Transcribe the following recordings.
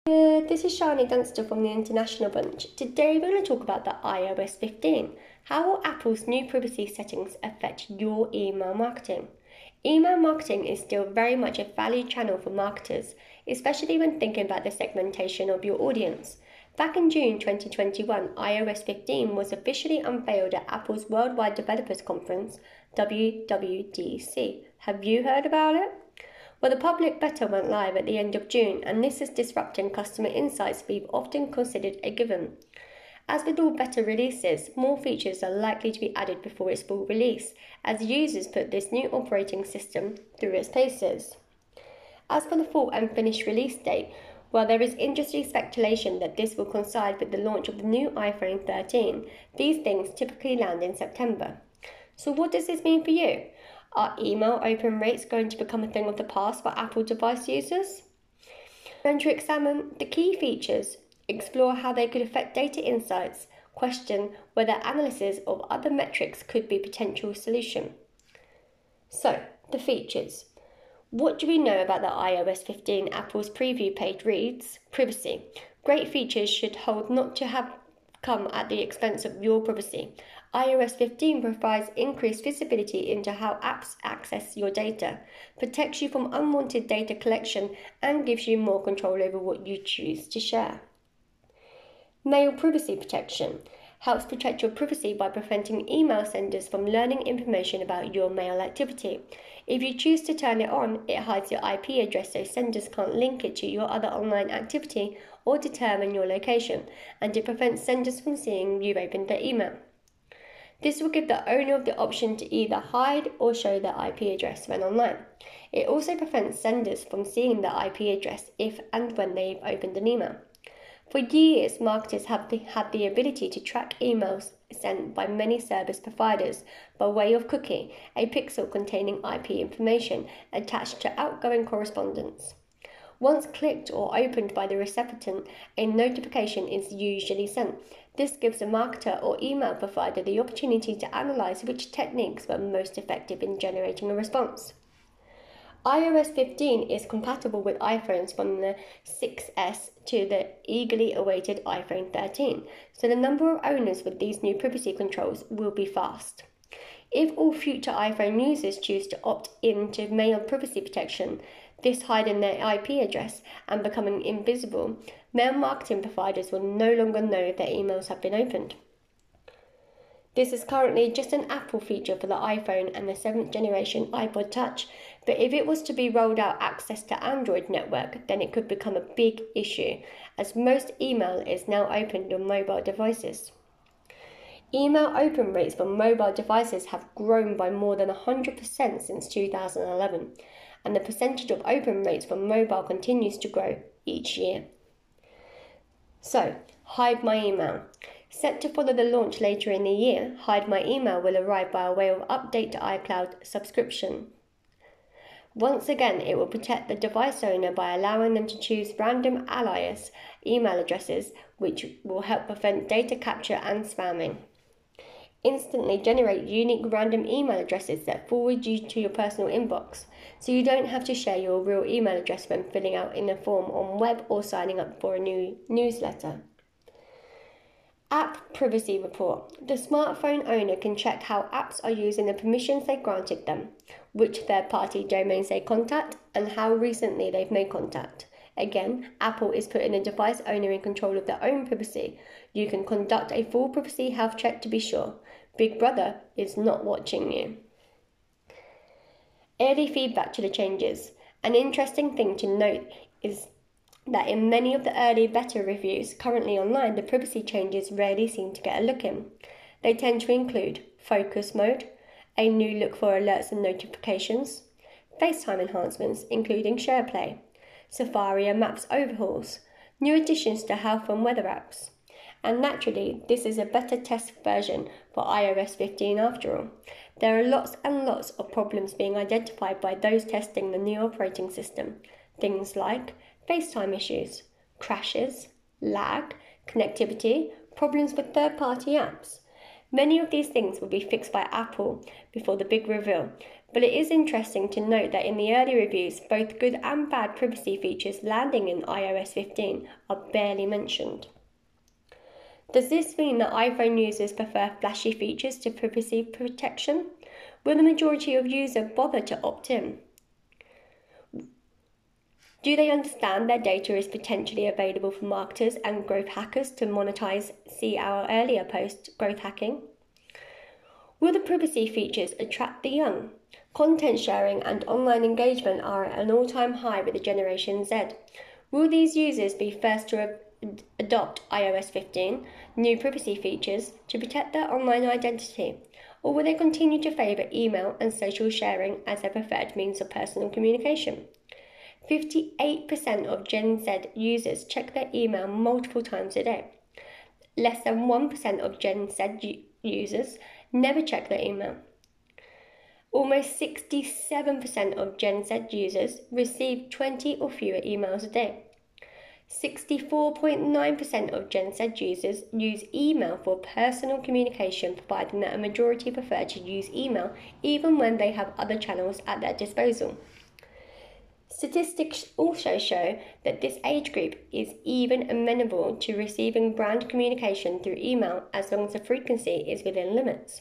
This is Shani Dunster from the International Bunch. Today we're going to talk about the iOS 15. How will Apple's new privacy settings affect your email marketing? Email marketing is still very much a valued channel for marketers, especially when thinking about the segmentation of your audience. Back in June 2021, iOS 15 was officially unveiled at Apple's Worldwide Developers Conference, WWDC. Have you heard about it? Well, the public beta went live at the end of June, and this is disrupting customer insights we've often considered a given. As with all beta releases, more features are likely to be added before its full release, as users put this new operating system through its paces. As for the full and finished release date, well, there is industry speculation that this will coincide with the launch of the new iPhone 13. These things typically land in September. So what does this mean for you? Are email open rates going to become a thing of the past for Apple device users? We're going to examine the key features, explore how they could affect data insights, question whether analysis of other metrics could be a potential solution. So, the features. What do we know about the iOS 15 Apple's preview page reads? Privacy. Great features should hold not to have come at the expense of your privacy. iOS 15 provides increased visibility into how apps access your data, protects you from unwanted data collection, and gives you more control over what you choose to share. Mail privacy protection helps protect your privacy by preventing email senders from learning information about your mail activity. If you choose to turn it on, it hides your IP address so senders can't link it to your other online activity or determine your location, and it prevents senders from seeing you've opened their email. This will give the owner of the option to either hide or show their IP address when online. It also prevents senders from seeing their IP address if and when they've opened an email. For years, marketers have had the ability to track emails sent by many service providers by way of cookie, a pixel containing IP information attached to outgoing correspondence. Once clicked or opened by the recipient, a notification is usually sent. This gives a marketer or email provider the opportunity to analyze which techniques were most effective in generating a response. iOS 15 is compatible with iPhones from the 6S to the eagerly awaited iPhone 13, so the number of owners with these new privacy controls will be fast. If all future iPhone users choose to opt in to mail privacy protection, this hiding their IP address and becoming invisible, mail marketing providers will no longer know if their emails have been opened. This is currently just an Apple feature for the iPhone and the 7th generation iPod Touch, but if it was to be rolled out access to Android network, then it could become a big issue, as most email is now opened on mobile devices. Email open rates for mobile devices have grown by more than 100% since 2011, and the percentage of open rates for mobile continues to grow each year. So, Hide My Email. Set to follow the launch later in the year, Hide My Email will arrive by way of update to iCloud subscription. Once again, it will protect the device owner by allowing them to choose random alias email addresses, which will help prevent data capture and spamming. Instantly generate unique random email addresses that forward you to your personal inbox, so you don't have to share your real email address when filling out in a form on web or signing up for a new newsletter. App Privacy Report. The smartphone owner can check how apps are using the permissions they granted them, which third-party domains they contact, and how recently they've made contact. Again, Apple is putting the device owner in control of their own privacy. You can conduct a full privacy health check to be sure. Big Brother is not watching you. Early feedback to the changes. An interesting thing to note is that in many of the early beta reviews currently online, the privacy changes rarely seem to get a look in. They tend to include focus mode, a new look for alerts and notifications, FaceTime enhancements including SharePlay, Safari and Maps overhauls, new additions to health and weather apps. And naturally, this is a beta test version for iOS 15 after all. There are lots and lots of problems being identified by those testing the new operating system. Things like FaceTime issues, crashes, lag, connectivity, problems with third-party apps. Many of these things will be fixed by Apple before the big reveal, but it is interesting to note that in the early reviews, both good and bad privacy features landing in iOS 15 are barely mentioned. Does this mean that iPhone users prefer flashy features to privacy protection? Will the majority of users bother to opt in? Do they understand their data is potentially available for marketers and growth hackers to monetize? See our earlier post, growth hacking. Will the privacy features attract the young? Content sharing and online engagement are at an all-time high with the Generation Z. Will these users be first to adopt iOS 15, new privacy features, to protect their online identity? Or will they continue to favour email and social sharing as their preferred means of personal communication? 58% of Gen Z users check their email multiple times a day. Less than 1% of Gen Z users never check their email. Almost 67% of Gen Z users receive 20 or fewer emails a day. 64.9% of Gen Z users use email for personal communication, providing that a majority prefer to use email even when they have other channels at their disposal. Statistics also show that this age group is even amenable to receiving brand communication through email as long as the frequency is within limits.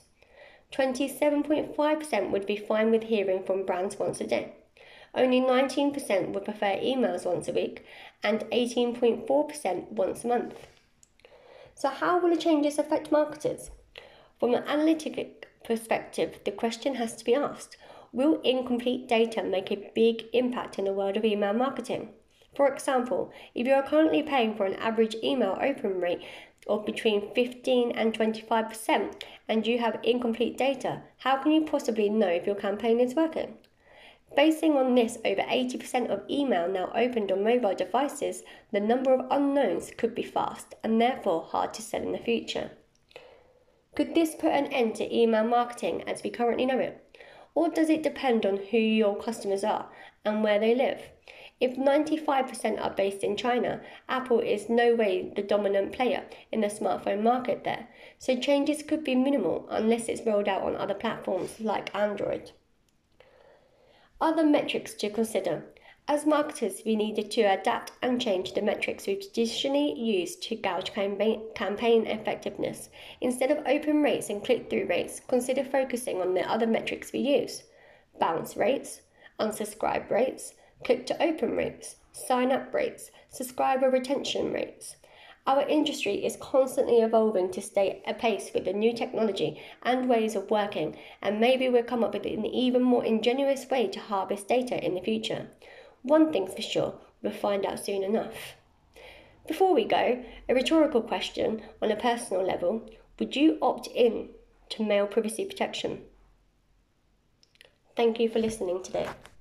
27.5% would be fine with hearing from brands once a day. Only 19% would prefer emails once a week, and 18.4% once a month. So how will the changes affect marketers? From an analytic perspective, the question has to be asked: will incomplete data make a big impact in the world of email marketing? For example, if you are currently paying for an average email open rate of between 15 and 25% and you have incomplete data, how can you possibly know if your campaign is working? Basing on this, over 80% of email now opened on mobile devices, the number of unknowns could be vast and therefore hard to sell in the future. Could this put an end to email marketing as we currently know it? Or does it depend on who your customers are and where they live? If 95% are based in China, Apple is no way the dominant player in the smartphone market there, so changes could be minimal unless it's rolled out on other platforms like Android. Other metrics to consider. As marketers, we needed to adapt and change the metrics we've traditionally used to gauge campaign effectiveness. Instead of open rates and click-through rates, consider focusing on the other metrics we use: bounce rates, unsubscribe rates, click-to-open rates, sign-up rates, subscriber retention rates. Our industry is constantly evolving to stay apace with the new technology and ways of working, and maybe we'll come up with an even more ingenious way to harvest data in the future. One thing's for sure, we'll find out soon enough. Before we go, a rhetorical question on a personal level: would you opt in to mail privacy protection? Thank you for listening today.